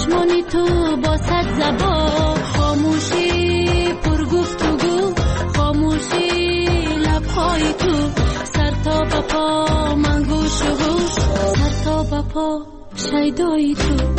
چشمانی تو با صد زبان، خاموشی پر گفتگو، خاموشی لبهای تو، سر تا به پا من گوش و هوش، سر تا به پا شیدای تو.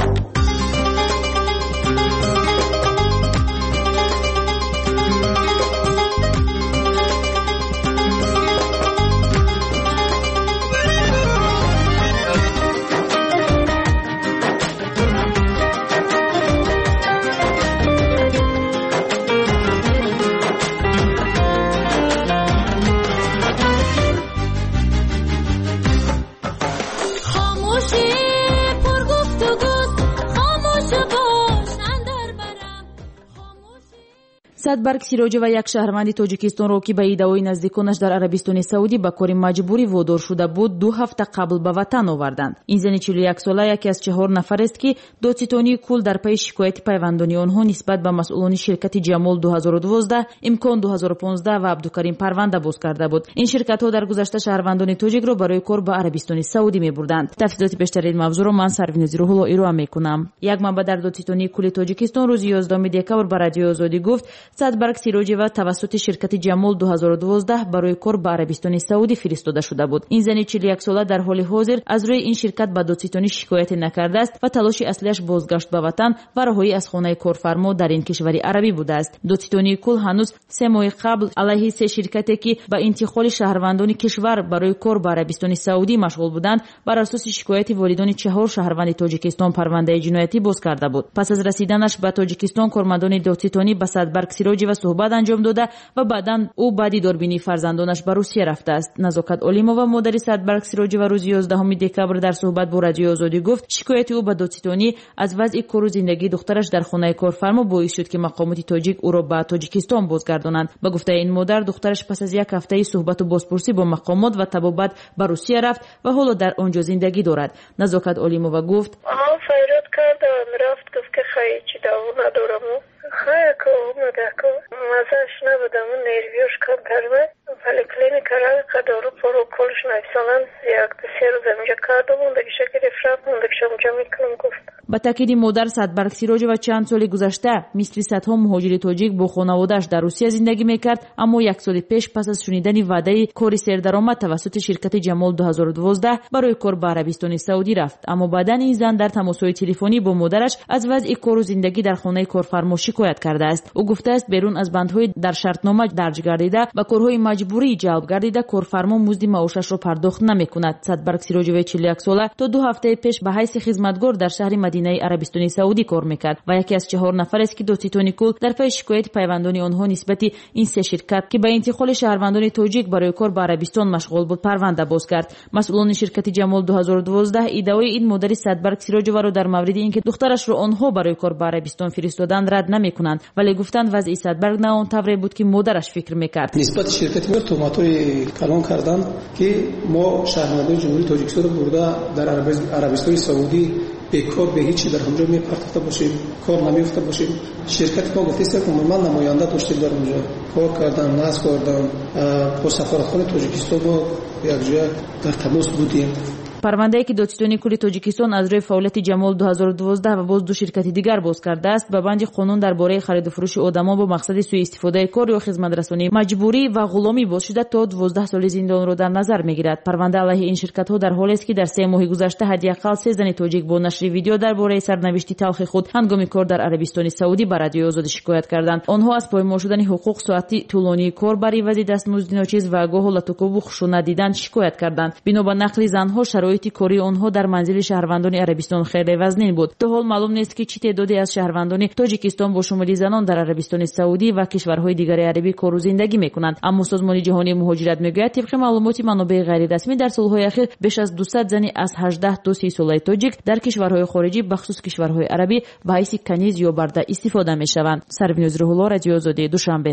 садбарг сироҷова як шаҳрванди тоҷикистонро ки ба иддаои наздиконаш дар арабистони саудӣ ба кори маҷбурӣ водор шуда буд 2 ҳафта қабл ба ватан оварданд. ин зани 41 сола яке аз 4 нафарест ки додситонии кул дар пайи шикояти пайвандони онҳо нисбат ба масъулони ширкати ҷамол 2012, имкон 2015 ва абдукарим парванда боз карда буд. ин ширкатҳо дар гузашта шаҳрвандони тоҷикро барои кор ба арабистони саудӣ мебурданд. тафсилоти бештари ин мавзӯъро ман Сарвинози Рӯҳулло ироа мекунам. як манбаъ дар додситонии кули тоҷикистон рӯзи 11 декабр ба радиои Озодӣ гуфт садбарг сироҷева тавассути ширкати ҷамол 2012 барои кор ба арабистони саудӣ фиристода шуда буд. ин зани 41 сола дар ҳоли ҳозир аз рӯи ин ширкат ба додситонӣ шикояте накардааст ва талоши аслиаш бозгашт ба ватан ва раҳоӣ аз хонаи корфармо дар ин кишвари арабӣ будааст. додситонии кул ҳанӯз 3 моҳи қабл алайҳи 3 ширкате ки ба интиқоли шаҳрвандони кишвар барои кор ба арабистони саудӣ машғул буданд бар асоси шикояти волидони 4 шаҳрванди тоҷикистон парвандаи ҷиноятӣ боз карда буд. пас аз расиданаш ба тоҷикистон кормандони додситонӣ ба садбарг сироҷева суҳбат анҷом дода ва баъдан ӯ баъди дорбинии фарзандонаш ба Русия рафтааст. Назокат Олимова модари садбарг сироҷева рӯзи 11 декабр дар суҳбат бо радиои Озодӣ гуфт шикояти ӯ ба додситонӣ аз вазъи кору зиндагии духтараш дар хонаи корфармо боис шуд ки мақомоти тоҷик ӯро ба Тоҷикистон бозгардонанд. ба гуфтаи ин модар духтараш пас аз як ҳафтаи суҳбату бозпурсӣ бо мақомот ва табобат ба Русия рафт ва ҳоло дар он ҷо зиндагӣ дорад. Назокат Олимова гуфт файрод кардам, рафт гуфт ки хай чи даво надорам. Хайко омадако мазаш набудам, нервиёш кам кармад, вали клиника рафта дору пору колш написанан, як се рӯз амҷа кардам, ондагиша гирифт рафт, ондагиша амҷа мекунам гуфт. ба таъкиди модар садбарг сироҷева чанд соли гузашта мисли садҳо муҳоҷири тоҷик бо хонаводааш дар Русия зиндагӣ мекард, аммо як соли пеш пас аз шунидани ваъдаи кори сердаромад тавассути ширкати ҷамол 2012 барои кор ба арабистони саудӣ рафт. аммо баъдан ин зан дар тамосҳои телефонӣ бо модараш аз вазъи кору зиндагӣ дар хонаи корфармо шикоят кардааст. ӯ гуфтааст берун аз бандҳои дар шартнома дарҷ гардида ва корҳои маҷбурӣ ҷалб гардида корфармо музди маошашро пардохт намекунад. садбарг сироҷеваи 41 сола то 2 ҳафтаи пеш ба ҳайси хизматгор дар шаҳри Мадинаи арабистони саудӣ кор мекард ва яке аз 4 нафарест ки додситони кул дар пайи шикояти пайвандони онҳо нисбати ин 3 ширкат ки ба интиқоли шаҳрвандони тоҷик барои кор ба арабистон машғул буд парванда боз кард. масъулони ширкати ҷамол 2012 иддаои ин модари садбарг сироҷеваро дар мавриди ин ки духтарашро онҳо барои кор ба арабистон фиристоданд рад намекунанд, вале гуфтанд вазъи садбарг на он тавре буд ки модараш фикр мекард. нисбати ширкати мо тӯҳматҳои калон карданд ки мо шаҳрвандони ҷумҳурии Тоҷикистонро бурда дар арабистони саудӣ бекор به هیچی در اونجا میپرداخته باشیم، کار نمیفته باشیم. شرکت ما گفتیست که من نماینده داشتیم در اونجا، کار کردم، نصب کردم، با سفارتخانه تاجیکستان ما یک جا در تماس بودیم. парвандае ки додситони кули тоҷикистон аз рӯи фаъолияти ҷамол 2012 ва боз 2 ширкати дигар боз кардааст ба банди қонун дар бораи хариду фурӯши одамо бо мақсади суистифодаи кор ё хизматрасонӣ маҷбурӣ ва ғуломӣ боз шуда то 12 соли зиндонро дар назар мегирад. парванда алайҳи ин ширкатҳо дар ҳолест ки дар 3 моҳи гузашта ҳадиақал 3 зани тоҷик бо нашри видео дар бораи сарнавишти талхи худ ҳангоми кор дар арабистони саудӣ ба радиои Озодӣ шикоят карданд. онҳо аз поймол шудани ҳуқуқ соати тӯлонии кор бар ивази дастмузди ночиз ва гоҳо латукубу хушунат дидан шикоят карданд. бино ба нақли занҳо шароити кори онҳо дар манзили шаҳрвандони арабистон хеле вазнин буд. то ҳол маълум нест ки чӣ теъдоде аз шаҳрвандони тоҷикистон бо шумули занон дар арабистони саудӣ ва кишварҳои дигари арабӣ кору зиндагӣ мекунанд. аммо созмони ҷаҳонии муҳоҷират мегӯяд тибқи маълумоти манобеи ғайрирасмӣ дар солҳои ахир беш аз 200 зани аз 18 то 30 солаи тоҷик дар кишварҳои хориҷӣ бахусус кишварҳои арабӣ ба ҳайси каниз ё барда истифода мешаванд. Сарвинози Рӯҳулло, радиои Озодӣ, Душанбе.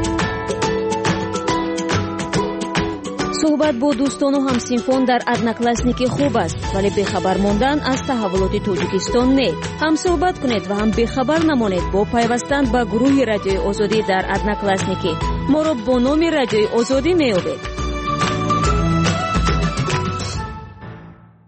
суҳбат бо дӯстону ҳамсинфон дар одноклассники хуб аст, вале бехабар мондан аз таҳаввулоти Тоҷикистон не. ҳам суҳбат кунед ва ҳам бехабар намонед бо пайвастан ба гурӯҳи радиои Озодӣ дар одноклассники. моро бо номи радиои Озодӣ меёбед.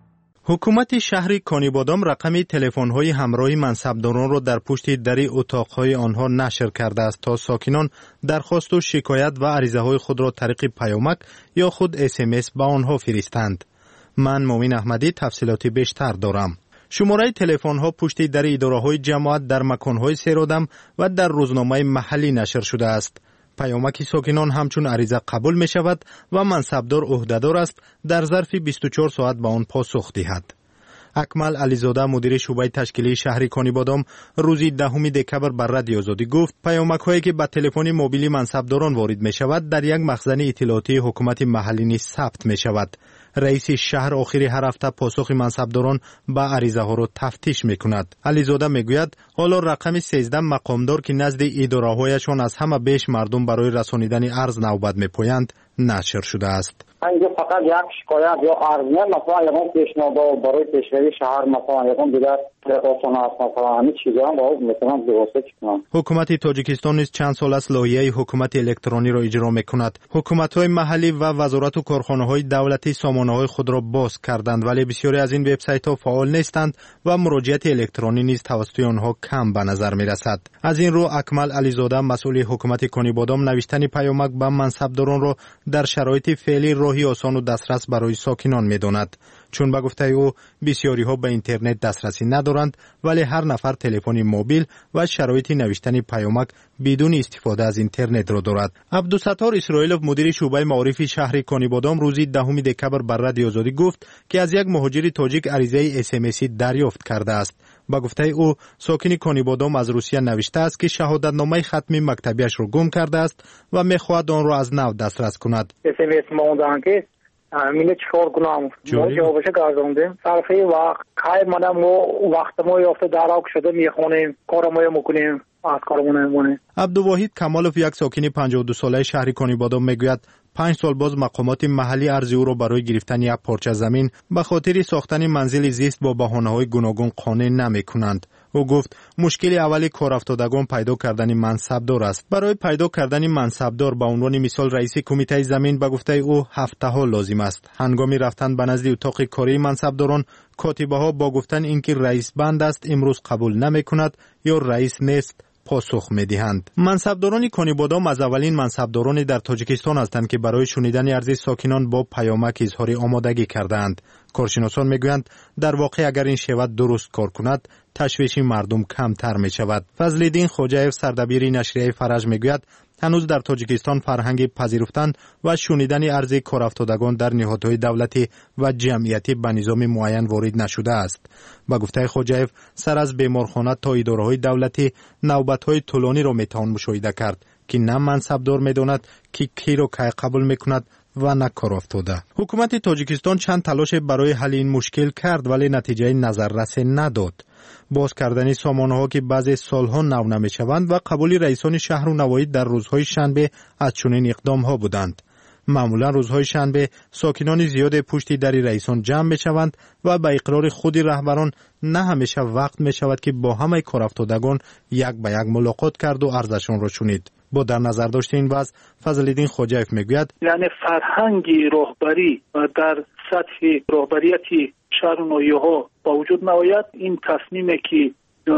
حکومت شهر کانیبادام رقم تلفن‌های همراه منصبداران را در پشت در اتاق‌های آنها نشر کرده است تا ساکنان درخواست و شکایت و عریضه‌های خود را طریق پیامک یا خود SMS به آنها فرستند. من مومن احمدی تفصیلات بیشتر دارم. شماره تلفن‌ها پشت در اداره‌های جماعت در مکان‌های سیرادم و در روزنامه محلی نشر شده است. پیامک ساکنان همچون عریضه قبول می شود و منصبدار عهده‌دار است در ظرف 24 ساعت به آن پاسخ دهد. اکمل علیزاده مدیر شعبه تشکیلی شهر کانیبادام روز 10 دکبر بر رادیو آزادی گفت پیامک هایی که به تلفن موبیلی منصبداران وارد می شود در یک مخزن اطلاعاتی حکومت محلی نیز ثبت می شود. رئیس شهر آخر هر هفته پاسخ منصبداران به عریضه ها را تفتیش می کند. علیزاده می گوید حالا رقم 13 مقامدار که نزد اداره هایشان از همه بیش مردم برای رسانیدن عرض نوبت می پویند نشر شده است. اینجا فقط یک شکایت یا عرض نه، مثلا یکم پیشنهاد برای پیشروی شهر، مثلا یکم دیگر رسانه است، مثلا همین چیزا هم باید مثلا درست کنند. حکومت تاجیکستان نیز چند سال است لایحه حکومت الکترونی را اجرا می‌کند. حکومت‌های محلی و وزارت و کارخانه‌های دولتی سامانه‌های خود را باز کردند، ولی بسیاری از این وبسایت‌ها فعال نیستند و مراجعت الکترونی نیز توسط آنها کم به نظر می‌رسد. از این رو اکمل علیزاده مسئول حکومت کانیبادام نوشتن پیامک به منصبداران را در شرایط فعلی راهی آسان و دسترس برای ساکنان می‌داند. چون به گفته او بسیاری ها به اینترنت دسترسی ندارند، ولی هر نفر تلفن موبیل و شرایط نوشتن پیامک بدون استفاده از اینترنت را دارد. عبدالستار اسرائیلوف مدیر شعبه معارف شهر کانیبادام روز 10 دکبر بر رادیو آزادی گفت که از یک مهاجر تاجیک عریضه SMS دریافت کرده است. با گفته او ساکن کانیبادام از روسیه نوشته است که شهادتنامه ختمی مکتبیش را گم کرده است و می‌خواهد آن را از نو دسترس کند. SMS ماندن که میله چیکار کنم؟ ما جوابش گردوندیم. صرفه وقت کار منم وقت ما یافته دراک شده میخونیم، کارمو میکنیم، از کارمون میمونیم. عبدالواحد کمالوف یک ساکن 52 ساله شهر کانیبادام میگوید 5 سال باز مقامات محلی ارزی او را برای گرفتن یک پارچه زمین به خاطر ساختن منزل زیست با بهانه‌های گوناگون قانع نمی‌کنند. او گفت مشکل اولی کارافتادگان پیدا کردن منصبدار است. برای پیدا کردن منصبدار به عنوان مثال رئیس کمیته زمین به گفته او هفته‌ها لازم است. هنگامی رفتن به نزد اتاق کاری منصبداران کاتبه‌ها با گفتن اینکه رئیس بند است امروز قبول نمی‌کند یا رئیس نیست پاسخ می‌دهند. منصبداران کانیبادام از اولین منصبدارانی در تاجیکستان هستند که برای شنیدن عرض ساکنان با پیامک اظهار آمادگی کردند. کارشناسان میگویند در واقع اگر این شود درست کار کند تشویش مردم کمتر می شود. فضل‌الدین خوجایف سردبیر نشریه فرج میگوید هنوز در تاجیکستان فرهنگ پذیرفتن و شنیدن عرض کارافتادگان در نهادهای دولتی و جمعیتی به نظام معین وارد نشده است. با گفته خوجایف سر از بیمارخانه تا اداره‌های دولتی نوبت‌های طولانی را میتوان مشاهده کرد که نه منصبدار میداند که کی را کی قبول میکند و نه کارافتاده. حکومت تاجیکستان چند تلاش برای حل این مشکل کرد ولی نتیجه نظررس نداد. باز کردن سامانه‌ها که بعضی سالها نو نمی‌شوند و قبول رئیسان شهر و نواحی در روزهای شنبه از چنین اقدام‌ها بودند. معمولا روزهای شنبه ساکنان زیاد پشت در رئیسان جمع می‌شوند و به اقرار خود رهبران نه همیشه وقت می‌شود که با همه کارافتادگان یک به یک ملاقات کرد و عرضشان را شنید. با در نظر داشته این وضع فضل‌الدین خوجایف میگوید یعنی فرهنگ راهبری در سطح راهبریتی شهر و ناحیه‌ها با وجود نآید، این تصمیمی که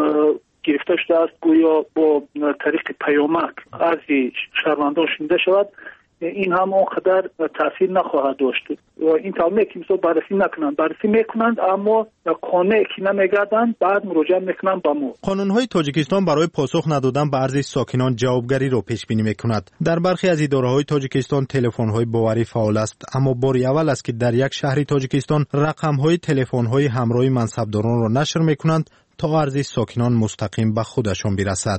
گرفته شده است گویا با طریق پیامک از شهروندان شنیده شود، این هم اونقدر تاثیر نخواهد داشت و این تعمیه که مثلا بررسی میکنند اما قانع که نمیگردند بعد مراجعه میکنند به ما. قانونهای تاجیکستان برای پاسخ ندادن به عرض ساکنان جوابگری را پیش بینی میکند. در برخی از اداره‌های تاجیکستان تلفن‌های باوری فعال است، اما بار اول است که در یک شهر تاجیکستان رقم‌های تلفن‌های همراه منصبداران را نشر میکنند تا عرض ساکنان مستقیم به خودشان برسد.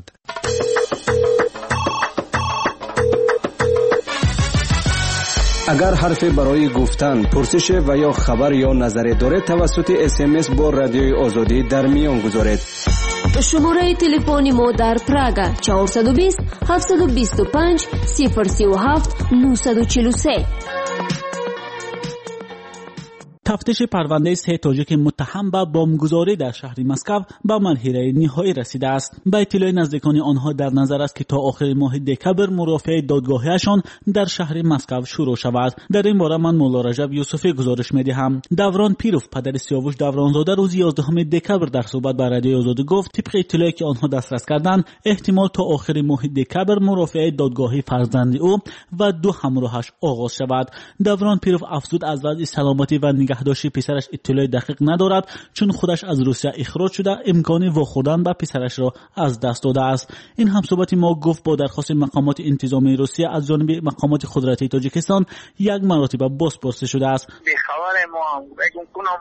اگر حرفی برای گفتن، پرسش و یا خبر یا نظری دارید توسط SMS با رادیوی آزادی در میان گذارید. شماره تلفنی ما در پراگ 420 725 037 943. تفتیش پرونده 3 تاجیک متهم به بمبگذاری در شهر مسکو به مرحله نهایی رسیده است. به اطلاع نزدیکان آنها در نظر است که تا آخر ماه دکبر مرافعه دادگاهیشان در شهر مسکو شروع شود. در این باره من مولا رجب یوسفی گزارش می‌دهم. دوران پیروف پدر سیاوش دورانزاده روز 11 دکبر در صحبت با رادیوی آزادی گفت طبق اطلاعی که آنها دسترس کردند احتمال تا آخر ماه دکبر مرافعه دادگاهی فرزند او و 2 همراهش آغاز شود. دوران پیروف افزود از وضع سلامتی و نگهداشتی پسرش اطلاع دقیق ندارد چون خودش از روسیه اخراج شده امکان واخوردن به پسرش را از دست داده است. این همصحبت ما گفت با درخواست مقامات انتظامی روسیه از جانب مقامات قدرتی تاجیکستان یک مرتبه بازپرسی شده است. خبر ما بگم کنم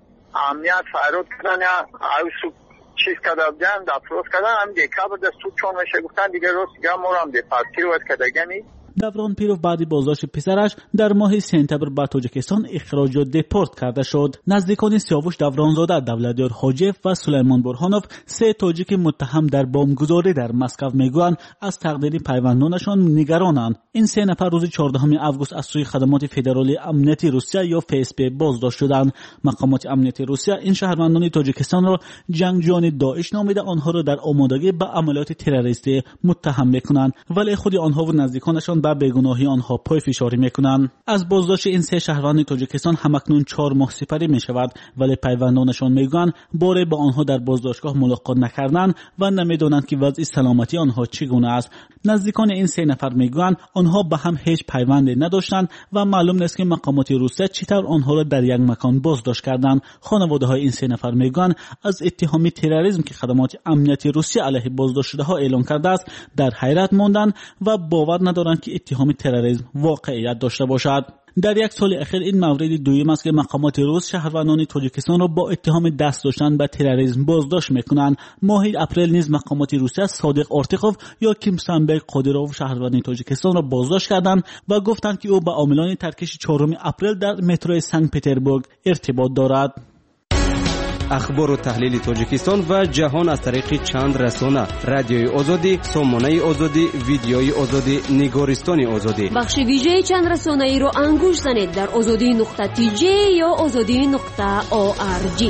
امنیت فرود کردن یا چیز کردن دفروز کردن هم دکبر دستور چون میشه گفتن دیگه روز دیگه ما هم دفاتری وقت کردگنی. دوران پیروف بعد بازداشت پسرش در ماه سپتامبر به تاجیکستان اخراج و دپورت کرده شد. نزدیکان سیاوش دورانزاده دولتیار حاجیف و سلیمان برهانوف 3 تاجیک متهم در بمبگذاری در مسکو میگویند از تقدیر پیوندانشان نگرانند. این 3 نفر روز 14 آگوست از سوی خدمات فدرالی امنیتی روسیه یا FSB بازداشت شدند. مقامات امنیتی روسیه این شهروندان تاجیکستان را جنگجویان داعش نامیده آنها را در آمادگی به عملیات تروریستی متهم میکنند ولی خود آنها و نزدیکانشان به بیگناهی آنها پای فشاری میکنند. از بازداشت این 3 شهروند تاجیکستان همکنون 4 ماه سپری می شود ولی پیوندانشان میگویند باره با آنها در بازداشتگاه ملاقات نکردند و نمیدانند که وضع سلامتی آنها چگونه است. نزدیکان این 3 نفر میگویند آنها به هم هیچ پیوندی نداشتند و معلوم نیست که مقامات روسیه چطور آنها را در یک مکان بازداشت کردند. خانواده های این 3 نفر میگویند از اتهام تروریسم که خدمات امنیتی روسیه علیه بازداشت شده ها اعلام کرده است در حیرت ماندند و باور ندارند که اتهام تروریسم واقعیت داشته باشد. در یک سال اخیر این مورد دوم است که مقامات روس شهروندان تاجیکستان را با اتهام دست داشتن به تروریسم بازداشت میکنند. ماه اپریل نیز مقامات روسیه صادق آرتیخوف یا کیمسانبگ قادیروف شهروند تاجیکستان را بازداشت کردند و گفتند که او با عاملان ترکش 4 اپریل در مترو سنت پترزبورگ ارتباط دارد. اخبار و تحلیل تاجیکستان و جهان از طریق چند رسانه: رادیوی آزادی، سامانه آزادی، ویدیوی آزادی، نگارستان آزادی. بخش ویژه چند رسانه ای رو انگوش زنید در azadi.tj یا azadi.org.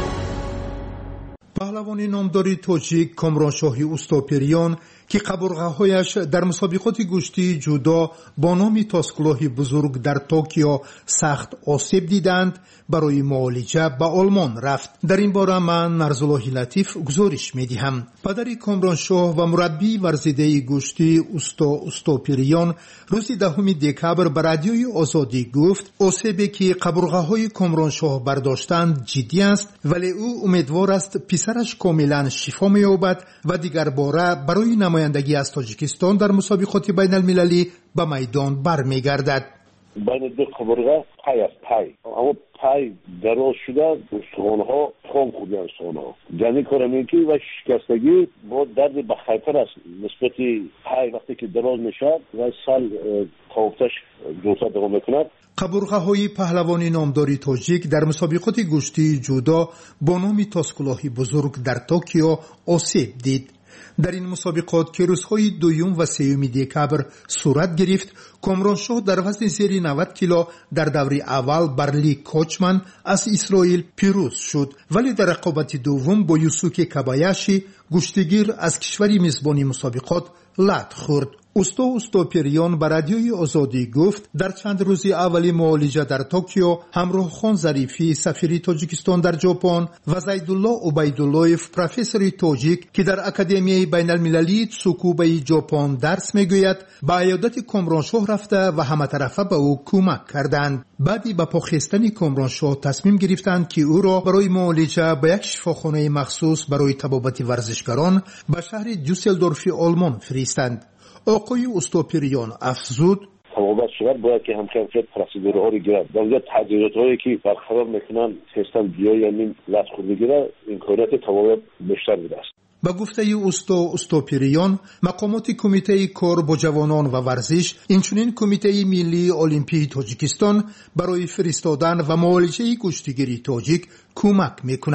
پهلوان نامداری تاجیک کامرانشاهی اوستاپریان که قبرغه‌هایش در مسابقات گشتی جودا با نام تاسکلاهی بزرگ در توکیو سخت آسیب دیدند برای معالجه به آلمان رفت. در این باره من نرزالله لطیف گزارش می‌دهم. پدر کامرانشاه و مربی ورزیده گشتی اوستاپریان روز 10 دکبر به رادیوی آزادی گفت آسیبی که قبرغه‌های کامرانشاه برداشتند جدی است ولی او امیدوار است پسرش کاملا شفا می‌یابد و دیگر باره برای نمایندگی از تاجیکستان در مسابقات بین المللی به میدان برمیگردد. بین 2 قبرغه پای است پای اما پای دراز شده استخوان‌ها خام خورده استخوان‌ها یعنی کارمیکی و شکستگی با درد بخیتر است نسبت پای وقتی که دراز میشد و سال خوابتش جوتا دوام میکند. قبرغه‌های پهلوانی نامداری تاجیک در مسابقات گشتی جودا با نام تاسکلاهی بزرگ در توکیو آسیب دید. در این مسابقات که روزهای 2 و 3 دکبر صورت گرفت کامرانشاه در وزن زیر 90 کیلو در دوره اول بر لی کوچمن از اسرائیل پیروز شد ولی در رقابت دوم با یوسوکی کابایاشی گشتگیر از کشوری میزبانی مسابقات لط خورد. اوستاپریان به رادیوی آزادی گفت در چند روز اولی معالجه در توکیو همراه خان ظریفی سفیر تاجیکستان در ژاپن و زیدالله عبیداللهیف پروفسور تاجیک که در اکادمی بین المللی تسوکوبای ژاپن درس میگوید به عیادت کامرانشاه رفته و همه طرفه به او کمک کردند. بعدی به پاخستان کامرانشاه تصمیم گرفتند که او را برای معالجه به یک شفاخانه مخصوص برای طبابت ورزشکاران به شهر دوسلدورف آلمان فرستند. آقای اوستاپریان افزود طبابت شود باید که همکیفیت پروسیدورها رو گیرد در تغییرات هایی که برقرار میکنن سیستم بیا یعنی لط خوردگی را امکانیت طبابت بیشتر بوده است. با گفته اوستاپریان مقامات کمیته کار با جوانان و ورزش اینچنین کمیته ملی المپی تاجیکستان برای فرستادن و معالجه کشتیگیری تاجیک کمک میکنند.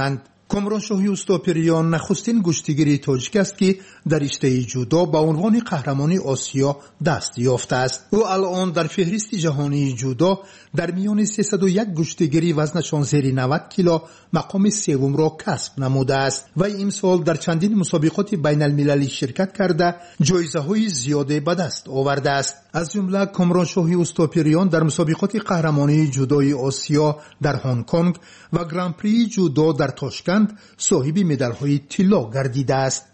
کامرانشاهی اوستاپریان نخستین گشتیگیر تاجیک است که در رشته جودو با عنوان قهرمانی آسیا دست یافته است. او الان در فهرست جهانی جودو در میان 301 گشتیگیری وزنشان زیر 90 کیلو مقام سوم را کسب نموده است و امسال در چندین مسابقات بین المللی شرکت کرده جایزه های زیاده به دست آورده است. از جمله کامرانشاهی اوستاپریان در مسابقات قهرمانی جودوی آسیا در هنگ کنگ و گران پری جودو در تاشکند صاحب مدال های طلا گردیده است.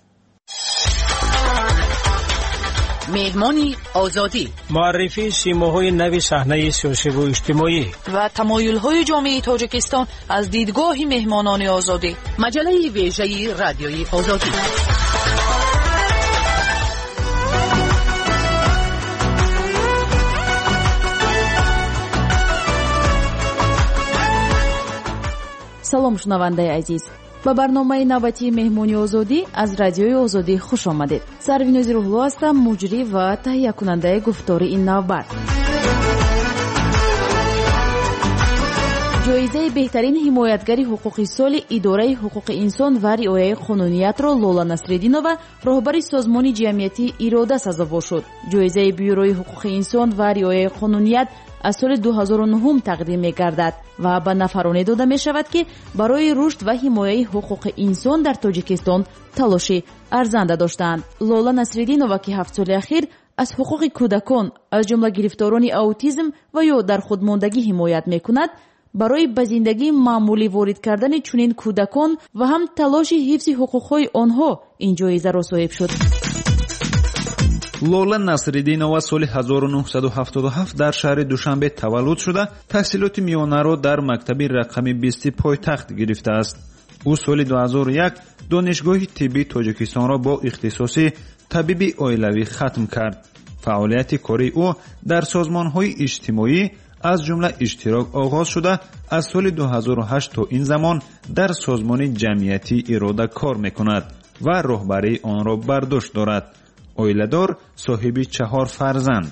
مهمانی آزادی، معرفی سیماهای نو صحنه سیاسی و اجتماعی و تمایل‌های جامعه تاجیکستان از دیدگاه مهمانان آزادی. مجله ویژه رادیوی آزادی. салом шунавандаи азиз, ба барномаи навбатии меҳмони озодӣ аз радиои озодӣ хуш омадед. Сарвинози Рӯҳло ҳастам, муҷрӣ ва таҳиякунандаи гуфтори ин навбат. ҷоизаи беҳтарин ҳимоятгари ҳуқуқи соли идораи ҳуқуқи инсон ва риояи қонуниятро Лола Насриддинова, роҳбари созмони ҷамъиятии Ирода сазовор шуд. ҷоизаи бюрои ҳуқуқи инсон ва риояи қонуният аз соли 2009 тақдим мегардад ва ба нафароне дода мешавад ки барои рушд ва ҳимояи ҳуқуқи инсон дар Тоҷикистон талоши арзанда доштаанд. Лола Насриддинова ки 7 соли ахир аз ҳуқуқи кӯдакон, аз ҷумла гирифторони аутизм ва ё дар худмондагӣ ҳимоят мекунад, барои ба зиндагии маъмулӣ ворид кардани чунин кӯдакон ва ҳам талоши ҳифзи ҳуқуқҳои онҳо ин ҷоизаро соҳиб шуд. Лола Насриддинова соли 1977 дар шаҳри Душанбе таваллуд шуда, таҳсилоти миёнаро дар мактаби рақами 20 пойтахт гирифтааст. ӯ соли 2001 донишгоҳи тиббии Тоҷикистонро бо ихтисоси табиби оилавӣ хатм кард. фаъолияти кории ӯ дар созмонҳои иҷтимоӣ аз ҷумла иштирок оғоз шуда, аз соли 2008 то ин замон дар созмони ҷамъиятии Ирода кор мекунад ва роҳбарии онро бар дошт дорад. оиладор, соҳиби 4 фарзанд.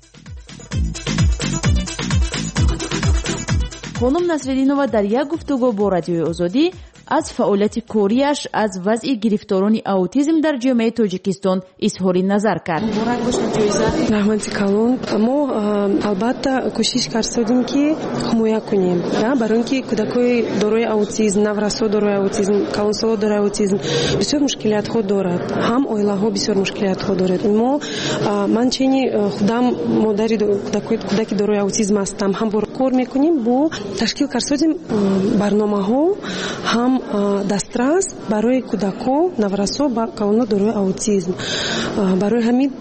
хонум Насриддинова дар як гуфтугӯ бо радиои Озодӣ аз фаъолияти корияш аз вазъи гирифторони аутизм дар ҷомеаи Тоҷикистон изҳори назар кард. раҳмати калон, мо албатта кӯшиш кардем ки ҳимоя кунем барои ин ки кӯдакои дорои аутизм, наврасо дорои аутизм, калонсоло дорои аутизм бисёр мушкилиятҳо дорад. ҳам оилаҳо бисёр мушкилиятҳо дорад. Ман чини худам модари кӯдаки дорои аутизм ҳастам. ҳам кор мекунем бо ташкил кардем барномаҳо, ҳам дастрас барои кӯдако, наврасо ба калонҳо дорои аутизм. барои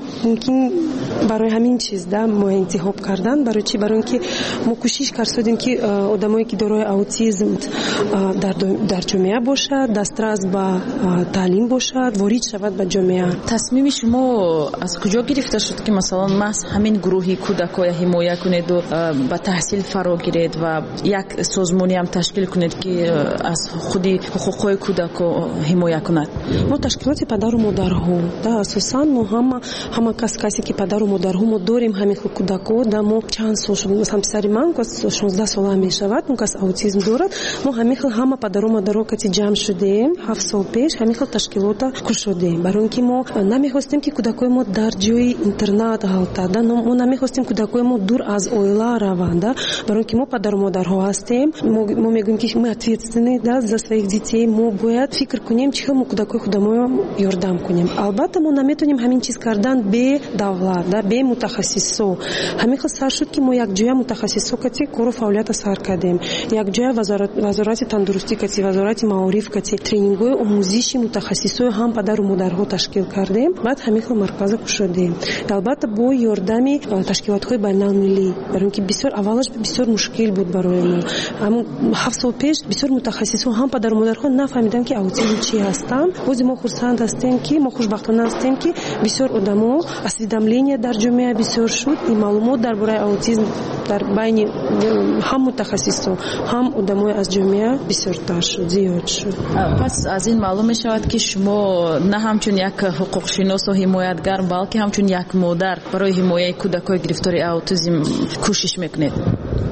ҳамин чиз мо интихоб кардан. барои чи? барои ин ки мо кӯшиш кардем ки одамое ки дорои аутизм дар ҷомеа бошад, дастрас ба таълим бошад, ворид шавад ба ҷомеа. тасмими шумо аз куҷо гирифта шуд ки масалан маҳз ҳамин гурӯҳи кӯдакоя ҳимоя кунеду ба таҳсил фаро гиред ва як созмони ҳам ташкил кунед ки аз худи ҳуқуқҳои кӯдако ҳимоя кунад? мо ташкилоти падару модарҳо асосан ҳама касе ки падару модарҳо мо дорем ҳамин хел кӯдако. мо чанд сол шуд, масалан писари ман 16 сола мешавад, кас аутизм дорад. мо ҳамин хел ҳама падару мадарҳо кати ҷамъ шудем 7 сол пеш, ҳамин хел ташкилота кушодем. барои ин ки мо намехостем ки кӯдакои мо дар ҷои интернат ҳалтад. мо намехостем кӯдакои мо дур аз оила раванд. барои ин ки мо падару мадарҳо ҳастем. мо мегӯем ки мы ответственны за своих детей. мо бояд фикр кунем чӣ хел мо кӯдакои худаморо ёрдам кунем. албатта мо наметавонем ҳамин чиз кардан бе давлат, бе мутахассисо. ҳамин хел сар шуд ки мо якҷоя мутахассисо кати кору фаъолията сар кардем. якҷоя вазорати тандурустӣ кати, вазорати маориф кати тренингҳои омӯзиши мутахассисои ҳам падару модарҳо ташкил кардем. баъд ҳамин хел марказа кушодем. албатта бо ёрдами ташкилотҳои байналмиллӣ. барои ин ки аввалаш бисёр мушкил буд барои мо. 7 сол пеш бисёр мутахассисо ҳам падару модарҳо нафаҳмиданд ки аутизм чӣ ҳастанд. бози мо хурсанд ҳастем ки мо хушбахтона ҳастем ки бисёр одамо осведомление дар ҷомеа бисёр шуд. ин маълумот дар бораи аутизм дар байни ҳам мутахассисо, ҳам одамои аз ҷомеа бисёртар шуд, зиёд шуд. пас аз ин маълум мешавад ки шумо на ҳамчун як ҳуқуқшиносу ҳимоятгар, балки ҳамчун як модар барои ҳимояи кӯдакои гирифтори аутизм кӯшиш мекунед.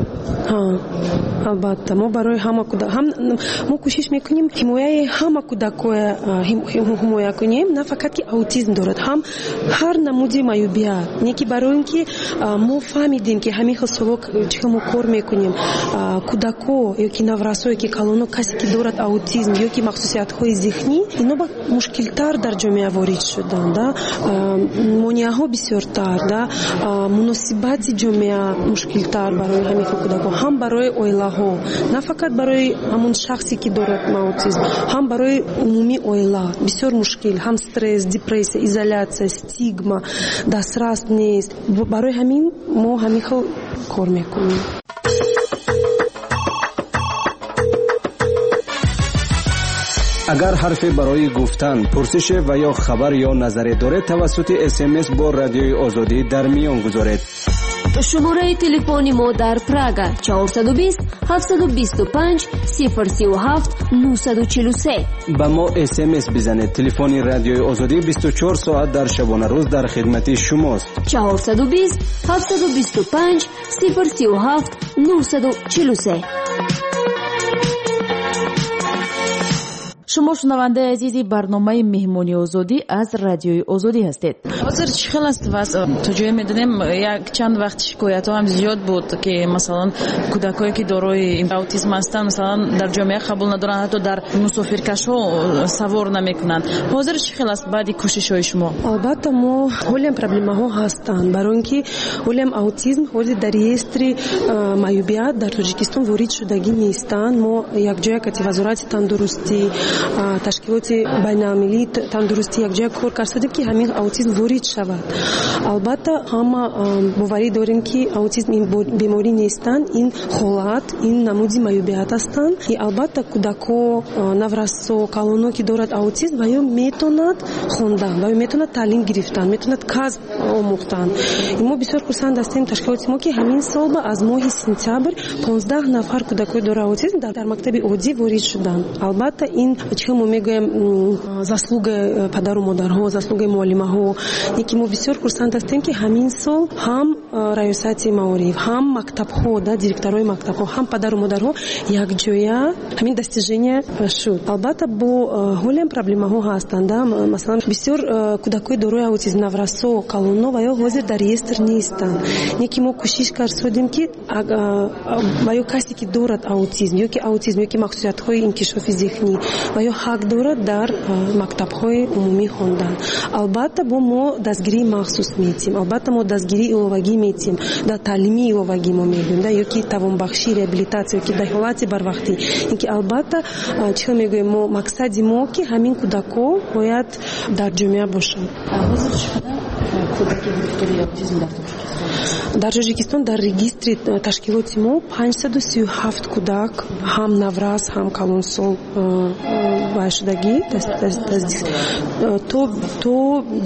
албатта мо барои ҳама мо кӯшиш мекунем ҳимояи ҳама кӯдакоя ҳимоя кунем, на фақат ки аутизм дорад, ҳам ҳар намуди маъюбият, не ки барои ин ки мо фаҳмидем ки ҳамин хел соло чӣ хел мо кор мекунем, кӯдако ёки наврасо ёки калоно касе ки дорад аутизм ёки махсусиятҳои зеҳнӣ, ино ба мушкилтар дар ҷомеа ворид шуданд, монеаҳо бисёртар, муносибати ҷомеа мушкилтар барои ҳамин хел кӯдако, ҳам барои оилаҳо, на фақат барои ҳамон шахсе ки дорад аутизм, ҳам барои умумии оила бисёр мушкил, ҳам стресс, депрессия, изоляция, стигма, дастрас нест. Барои ҳамин мо ҳамин хел кор мекунем. агар ҳарфе барои гуфтан, пурсише ва ё хабар ё назаре доред, тавассути SMS бо Радиои Озодӣ дар миён гузоред. шумораи телефони мо дар Прага 420 725 037 943. ба мо SMS бизанед. Телефони Радиои Озодӣ 24 соат дар шабонарӯз дар хидмати шумост. 420 725 037 943. шумо шунавандаи азизи барномаи меҳмони озодӣ аз Радиои Озодӣ ҳастед. ҳозир чӣ хел аст вазъ? то ҷое медонем як чанд вақт шикоятҳо ҳам зиёд буд ки масалан кӯдакое ки дорои аутизм ҳастанд масалан дар ҷомеа қабул надоранд, ҳатто дар мусофиркашҳо савор намекунанд. ҳозир чӣ хел аст баъди кӯшишҳои шумо? албатта мо ҳолем проблемаҳо ҳастанд, барои ин ки ҳолем аутизм ҳоли дар реестри маъюбият дар Тоҷикистон ворид шудагӣ нестанд. мо якҷоя кати вазорати тандурустӣ, ташкилоти байналмиллии тандурустӣ якҷоя кор кардем ки ҳамин аутизм ворид шавад. албатта ҳама боварӣ дорем ки аутизм ин беморӣ нестанд, ин ҳолат, ин намуди маъюбият ҳастанд. албатта кӯдако, наврасо, калоно ки дорад аутизм ва ё метавонад хондан, ва ё метавонад таълим гирифтан, метавонад касб омӯхтан. мо бисёр хурсанд ҳастем таşkiloти мо ки ҳамин сол аз моҳи сентябр 15 нафар кӯдакои дора аутизм дар мактаби оддӣ ворид шуданд. албатта ин чӣ мо мегӯем заслугаи падару модарҳо, заслугаи муаллимаҳо, яке мо бисёр хурсанд ҳастем ки ҳамин сол ҳам раёсати маориф, ҳам мактабҳо, директорҳои мактабҳо, ҳам падару модарҳо якҷоя ҳамин достижение шуд. албатта бо ҳолем проблемаҳо ҳастанд, масалан бисёр кӯдакои дорои аутизм, наврасо, калоно ва ё ҳозир дар реестр нестанд. яке мо кӯшиш кардем ки ва ё касе ки дорад аутизм ёки ёки махсусиятҳои инкишофи зеҳнӣ ва ё ҳақ дорад дар мактабҳои умумӣ хондан. албатта бо мо дастгирии махсус метим, албатта мо дастгирии иловагӣ метим, дар таълими иловагӣ мо мегӯем, ёки тавонбахшӣ, реабилитатсия, ёки дар ҳолати барвақтӣ. инки албатта чӣ мегӯем мо мақсади мо ки ҳамин кӯдако бояд дар ҷомеа бошад. дар Тоҷикистон дар регистри ташкилоти мо 537 кӯдак, ҳам наврас, ҳам калонсол вайшудагӣ то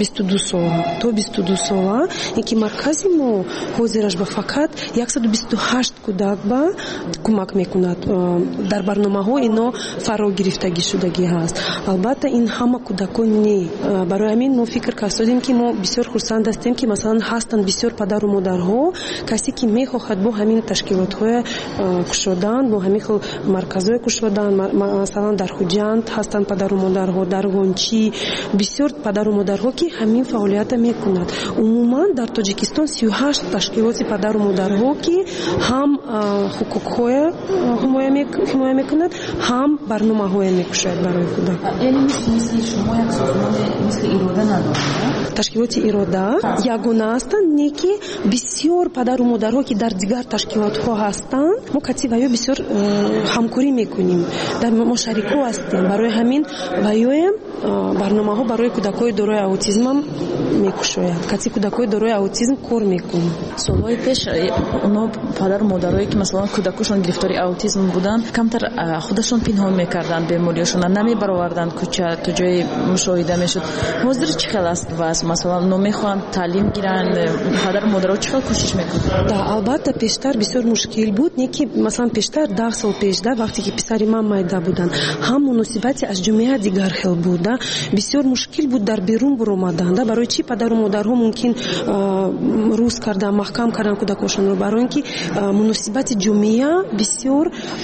22 сола, инки маркази мо ҳозираш ба фақат 128 кӯдак ба кӯмак мекунад. дар барномаҳо ино фаро гирифтагӣ шудагӣ ҳаст. албатта ин ҳама кӯдакон не. барои ҳамин мо фикр кардем ки мо бисёр хурсанд ҳастем ки масалан ҳастанд бисёр падару модарҳо, касе ки мехоҳад бо ҳамин ташкилотҳои кушодан, бо ҳамин хел марказҳои кушодан, масалан дар Хуҷанд ҳастанд падару модарҳо, дар Ғончӣ бисёр падару модарҳо ки ҳамин фаъолията мекунад. умуман дар Тоҷикистон 38 ташкилоти падару модарҳо ки ҳам ҳуқуқҳоя ҳимоя мекунад, ҳам барномаҳоя мекушояд барои кӯдак. ташкилоти ирода ягона ҳастанд, не ки бисёр падару модарҳо ки дар дигар ташкилотҳо ҳастанд, мо кати ва ё бисёр ҳамкорӣ мекунем, мо шарикҳо ҳастем. барои ҳамин ва ёем барномаҳо барои кӯдакои дорои аутизмам мекушояд. кати кӯдакои дорои аутизм кор мекунем. солҳои пеш оно падару модарое ки масалан кӯдакошон гирифтори аутизм буданд, камтар худашон пинҳон мекарданд, бемориашон намебароварданд кӯча, то ҷое мушоҳида мешуд. ҳозир чӣ хел аст ваз масалан номехоҳанд таълим гиранд падару модаро чӣ хел кӯшиш мекунанд? Да, албатта пештар бисёр мушкил буд, не ки масалан пештар 10 сол пеш да вақте ки писари ман майда буданд ҳам муносибати аз ҷомеа дигар хел буд да, бисёр мушкил буд дар берун буромадан да, барои чӣ падару модарҳо мумкин рӯз кардан маҳкам кардан кӯдакошонро, барои ин ки муносибати ҷомеа бисёр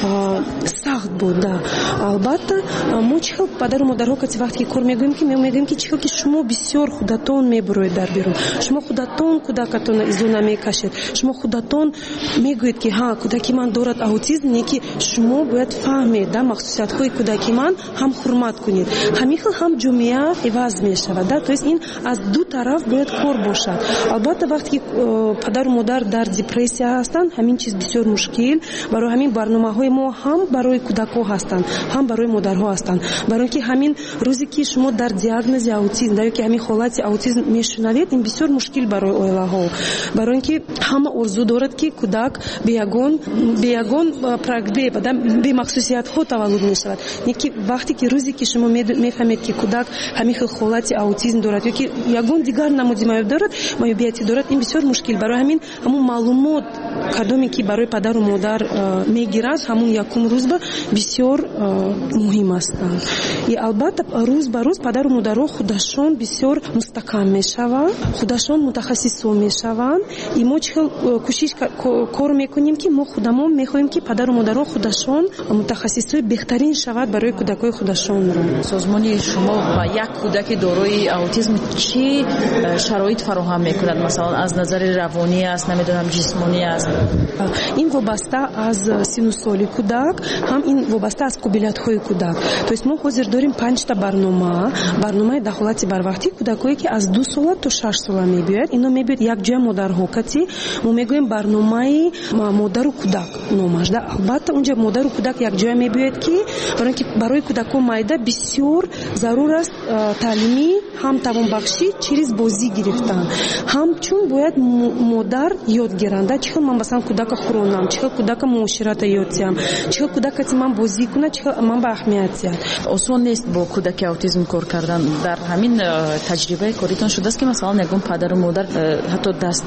сахт буд да. албатта мо чӣ хел падару модарҳо кати вақте ки кор мегӯем ки чӣ хел ки шумо бисёр худатон мебуроед дар берун, шумо худатон кӯдакатонро изо намекашед, шумо худатон мегӯед ки ҳа кӯдаки ман дорад аутизм, не ки шумо бояд фаҳмед да махсусиятҳои кӯдаки ман, ҳам ҳурмат кунед. ҳамин хел ҳам ҷомеа эваз мешавад да, то есть ин аз ду тараф бояд кор бошад. албатта вақте ки падару модар дар депрессия ҳастанд, ҳамин чиз бисёр мушкил. барои ҳамин барномаҳои мо ҳам барои кӯдакҳо ҳастанд, ҳам барои модарҳо ҳастанд, барои ки ҳамин рӯзе ки шумо дар диагнози аутизм да ёки ҳамин ҳолати аутизм мешунавед, ин бисёр мушкил барои оилаҳо, барои ки ҳама орзу дорад ки кӯдак бе ягон прогреб да бе махсусиятҳо таваллуд мешавад, не ки вақте ки рӯзе ки шумо мефаҳмед ки кӯдак ҳамин хел ҳолати аутизм дорад ёки ягон дигар намуди маёбияти дорад, ин бисёр мушкил. барои ҳамин ҳамун маълумот кадоме ки барои падару модар мегирад, ҳамун якум рӯзба бисёр муҳим ҳастанд. и албатта рӯз ба рӯз падару модарҳо худашон бисёр мустаҳкам мешаванд, худашон мутахассисо мешаванд. и мо чӣ хел кӯшиш кор мекунем ки мо худамон мехоҳем ки падару модарҳо худашон мутахассисои беҳтарин шавад барои кӯдакҳои худашонро. созмони шумо ба як кӯдаки дорои аутизм чӣ шароит фароҳам мекунад? масалан аз назари равонӣ аст, намедонам ҷисмонӣ аст? ин вобаста аз сину соли кӯдак, ҳам ин вобаста аз қобилиятҳои кӯдак. то есть мо ҳозир дорем 5 та барномаи дахолати барвақтии кӯдакое ки аз 2 сола то 6 сола мебиёяд. ино мебиёд якҷоя модарҳо кати мо мегӯем барномаи модару кӯдак номаш да. албатта унҷа модару кӯдак якҷоя мебиёяд ки барои кӯдакҳо майда бисёр зарур аст таълими ҳам тавонбахшӣ через бозӣ гирифтан, ҳам чун бояд модар ёд гиранд чӣ хел ман масалан кӯдака хуронам, чӣ хел кӯдака муоширата ёд диҳам, чӣ хел кӯдакати ман бозӣ кунад, чӣ хел ман ба аҳамият диҳад. осон нест бо кӯдаки аутизм кор кардан. дар ҳамин таҷрибаи коритон шудааст ки масалан ягон падару модар ҳатто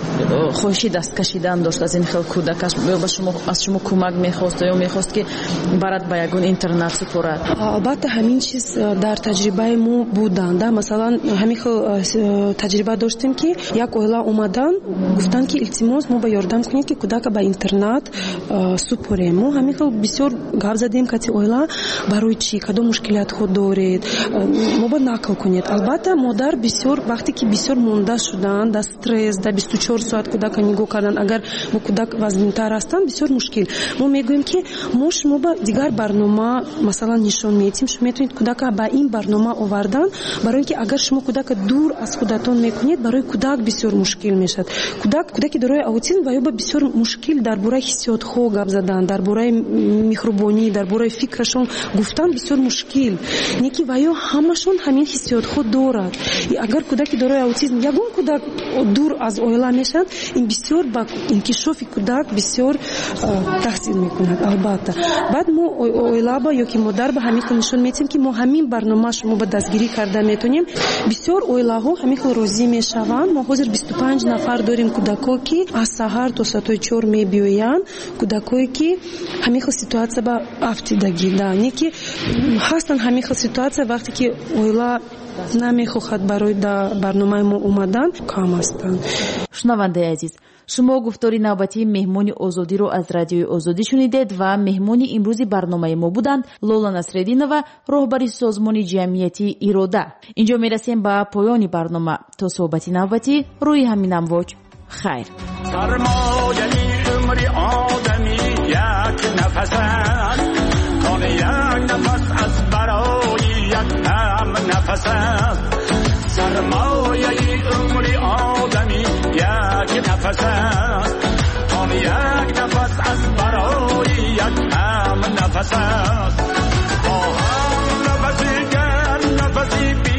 хоҳиши даст кашидан дошт аз ин хел кӯдакаш, аз шумо кӯмак мехост ё мехост ки барад ба ягон интернат супорад? албатта ҳамин чиз дар таҷрибаи мо буданд да. масалан ҳамин хел таҷриба доштем ки як оила омадан гуфтанд ки илтимос мо ба ёрдам кунед ки кӯдака ба интернат супорем. мо ҳамин хел бисёр гап задем кати оила барои чӣ, кадом мушкилиятҳо доред, мо ба накл кунед. албатта модар бисёр вақте ки бисёр монда шуданд да стресс да 24 соат кӯдака нигоҳ кардан, агар бо кӯдак вазнинтар ҳастанд бисёр мушкил. мо мегӯем ки мо шумо ба дигар барнома масалан нишон медиҳем, шумо метавонед кӯдака ба ин барнома овардан, барои ки агар шумо кӯдака дур аз худатон мекунед, барои кӯдак бисёр мушкил мешавад. кӯдаки дорои аутизм ва ё ба бисёр мушкил дар бораи ҳиссиётҳо гап задан, дар бораи меҳрубонӣ, дар бораи фикрашон гуфтан бисёр мушкил, не ки ва ё ҳамашон ҳамин ҳиссиётҳо дорад. и агар кӯдаки дорои аутизм ягон кӯдак дур аз оила мешавад, ин бисёр ба инкишофи кӯдак бисёр таъсир мекунад. албатта баъд мо оилаба ёки модарба ҳамин хел нишон медиҳем ки мо ҳамин барнома шумо ба дастгирӣ карда метавонем. бисёр оилаҳо ҳамин хел розӣ мешаванд. мо ҳозир 25 нафар дорем кӯдако ки аз саҳар то соати 4 мебиёянд, кӯдакое ки ҳамин хел ситуатсия ба афтидагӣ да, не ки ҳастанд ҳамин хел ситуатсия вақте ки оила намехоҳад барои барномаи мо омадан, кам ҳастанд. шунавандаи азиз, шумо гуфтори навбатии меҳмони озодиро аз радиои озодӣ шунидед ва меҳмони имрӯзи барномаи мо буданд Лола Насреддинова, роҳбари созмони ҷамъиятии Ирода. инҷо мерасем ба поёни барнома. то суҳбати навбатӣ рӯи ҳамин амвоҷ. хайр. سرمایه‌ی عمر آدمی یک نفس است، کان یک نفس از برای یک هم نفس است. سرمایه‌ی عمر آدمی یک نفس است، کان یک نفس از برای یک هم نفس است. با هم نفسی گر نفسی بی